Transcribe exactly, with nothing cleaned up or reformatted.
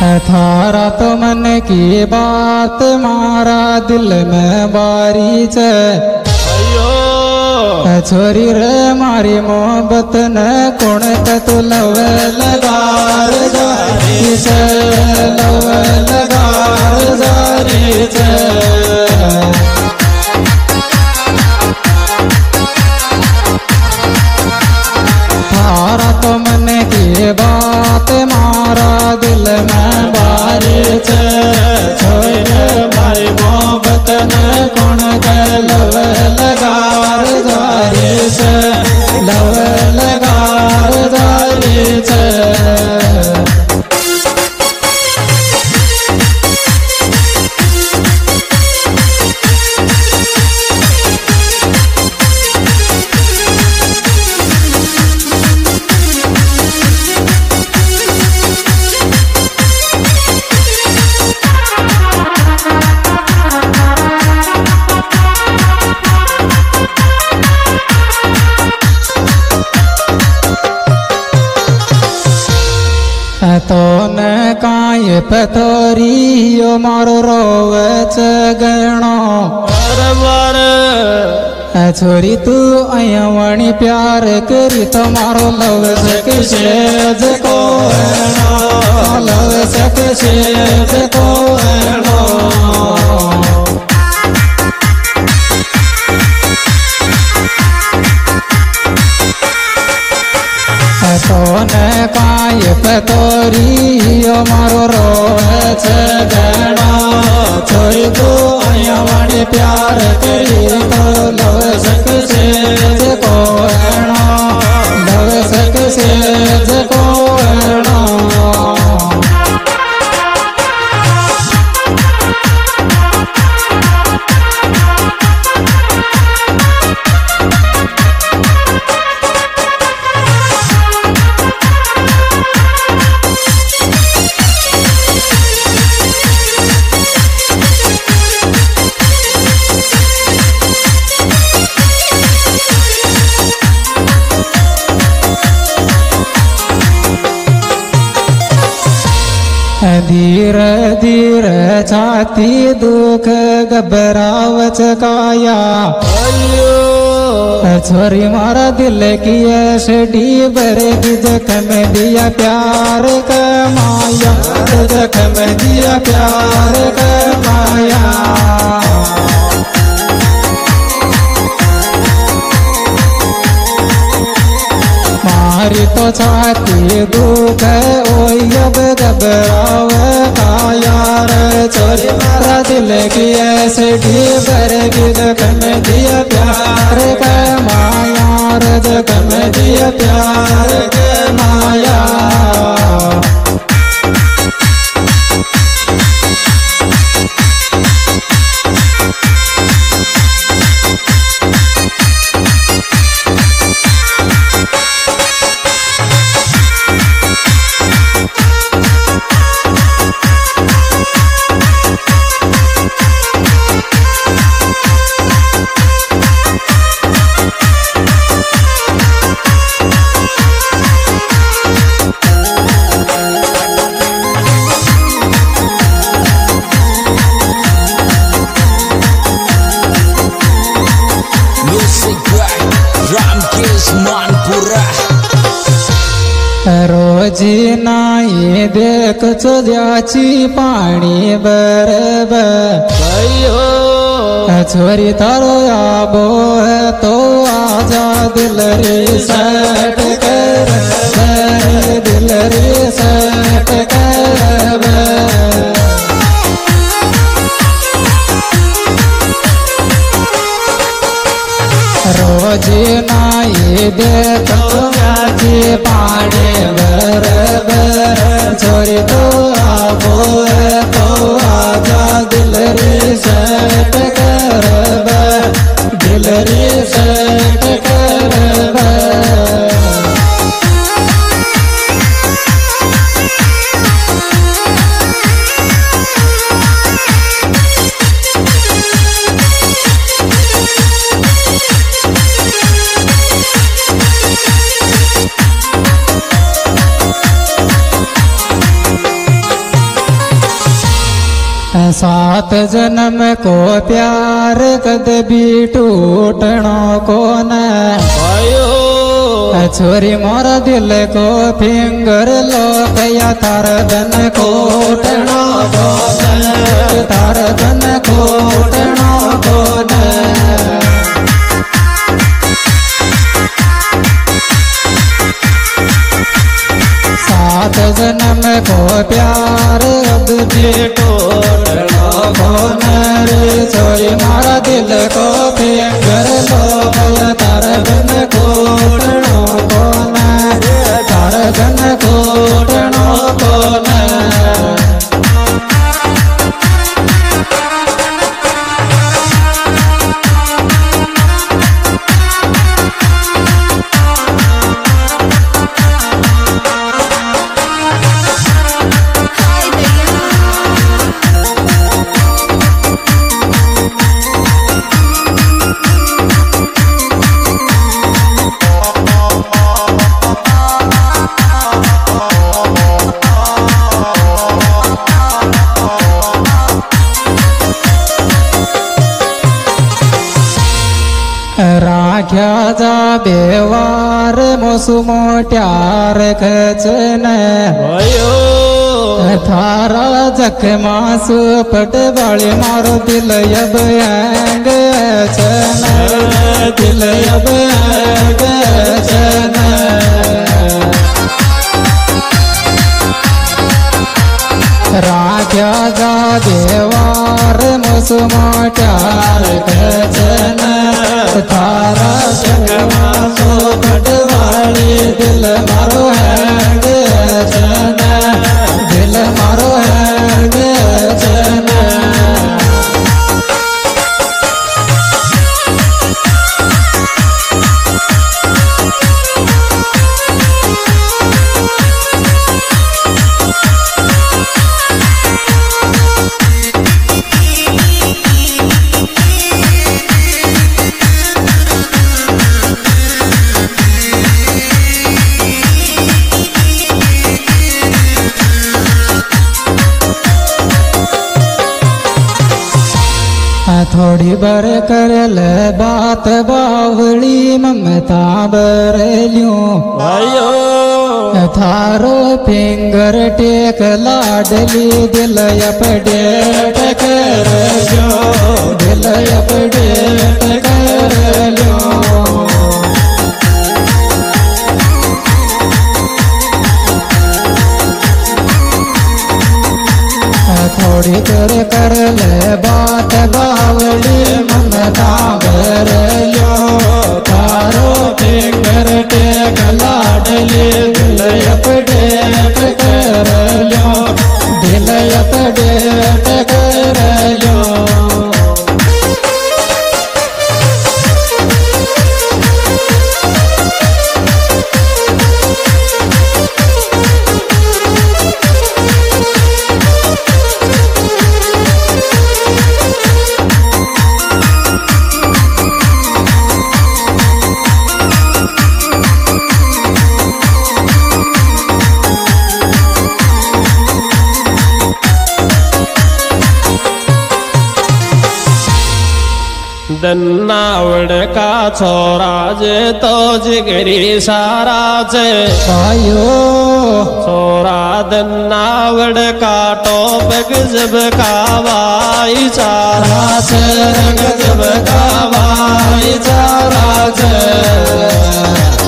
थारा तो मन की बात मारा दिल में बारी छे छोरी रे मारी मोहब्बत न कौन तू लव लगार जारी छे लव लगार जारी छे थारा तो मन की बात मारा दिल में बारी छे छोरी मारी मोहब्बत न कौन लव लगार जारी छे लव लगार जारी छे तो न काय पथोरी यो मारो रोवे छे गणो बराबर छोरी तू अया वाणी प्यार करी तो मारो लव सकशे जको लव सकशे जको सोन काय पतोरी यो मारो रोवे छे गणो छोरी तू अया वाणी प्यार करी तो लव सकशे जको लव सकशे जको धीरे धीरे छाती दुख घबराव चकाया छोरी मारा दिल की ऐसी बरे की जख्म दिया प्यार का माया जख्म दिया प्यार का माया मारी तो छाती दुख ओय अब घबराव यार छोरी मारा दिल की ऐसे ढीबर की जख्म दिया प्यार का माया जख्म दिया प्यार का माया रोजी नाई देख चुद्याची पाणी बरबर छोरी तारो आबो है तो आजा दिल रे सेट कर दिल रे सेट कर रोजी नाई देख चुद्याची पाणी बरबर छोरी तो आबो है तो आजा दिल रे सेट कर दिल रे सेट कर सात जन्म को प्यार कद भी टूटनो को न छोरी मोर दिल को फिंगर लो कया तार धन कोटनो को न तार धन कोटनो को न सात जन्म को प्यार अब भी टूटनो को न छोरी मारा दिल को फिंगर लो कया तार धन कोटनो को न तार धन कोटनो को न राख्या जा बेवार मोसू मोट्यार खचन थारा जखमासू पटवाळी मारो दिल यब अंग चन दिल यब अंग चन राख्या जा देवार मोसू मोट्यार खचन थारा जखमासू पटवाळी दिल मारो अंग चन दिल मारो अंग चन थोड़ी बर करल बात बावली ममता बरल्यूं थारो फिंगर टेक लाडली दिल अपडेट कर दिल अपडेट कर लो थोड़ी कर कर ले बात बावली ममता भर लो तारो फिंगर टेक लाडली दिल अपडेट कर लो दिल अपडेट कर लो दन्नावड़ का छोरा जे तो जिगरी सारा जे आयो छोरा दन्नावड़ का टोप जब का वाई चारा रंग जब का भाई चारा